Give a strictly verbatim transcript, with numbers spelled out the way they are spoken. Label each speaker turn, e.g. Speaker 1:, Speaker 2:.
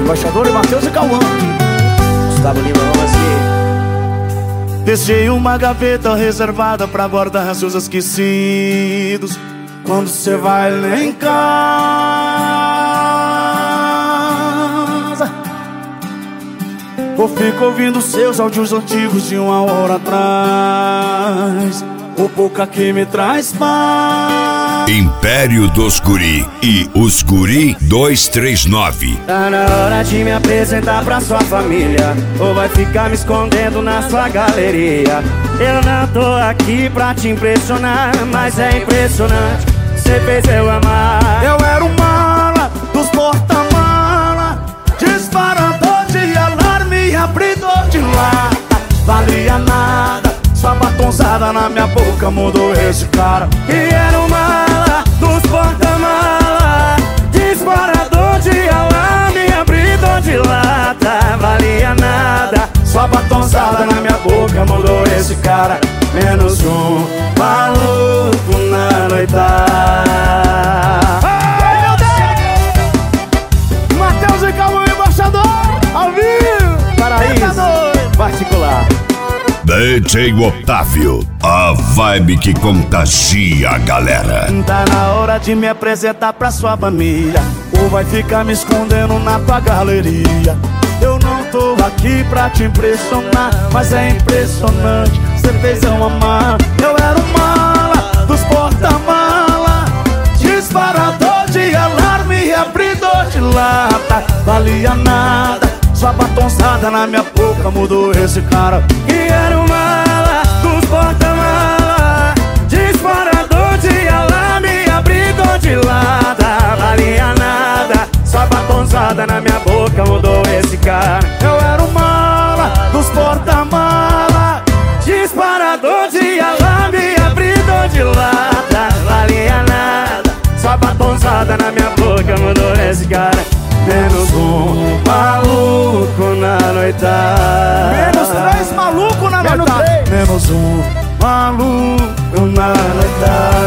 Speaker 1: Embaixador e Matheus e Cauã.
Speaker 2: Gustavo Lima, vamos assim.
Speaker 1: Deixei uma gaveta reservada pra guardar seus esquecidos. Quando cê vai lá em casa, ou fico ouvindo seus áudios antigos de uma hora atrás. O boca que me traz paz.
Speaker 3: Império dos Guri e os Guri duzentos e trinta e nove.
Speaker 2: Tá na hora de me apresentar pra sua família, ou vai ficar me escondendo na sua galeria. Eu não tô aqui pra te impressionar, mas é impressionante, cê fez eu amar.
Speaker 1: Eu era o mala dos porta-mala, disparador de alarme e abridor de lata. Valia nada, sua batonzada na minha boca mudou esse cara.
Speaker 2: E era o mala dos porta-mala, disparador de alarme, abridor de lata. Valia nada,
Speaker 1: sua batonzada na minha boca mudou esse cara. Menos um maluco na noitada. Ai, meu Deus! Matheus e Cauã, Embaixador, ao vivo.
Speaker 2: Paraíso particular.
Speaker 3: D J Otávio, a vibe que contagia a galera.
Speaker 1: Tá na hora de me apresentar pra sua família, ou vai ficar me escondendo na tua galeria. Eu não tô aqui pra te impressionar, mas é impressionante, cê fez eu amar. Eu era o mala dos porta-mala, disparador de alarme e abridor de lata. Valia nada, sua batonzada na minha boca mudou esse cara.
Speaker 2: E era o mala dos porta-mala, disparador de alarme, abridor de lata. Valia nada, sua batonzada na minha boca mudou esse cara.
Speaker 1: Eu era o mala dos porta-mala,
Speaker 2: disparador de alarme, abridor de lata. Valia nada, sua batonzada na minha boca mudou esse cara.
Speaker 1: menos um maluco na noitada. Menos três maluco na noitada. Menos um maluco na noitada.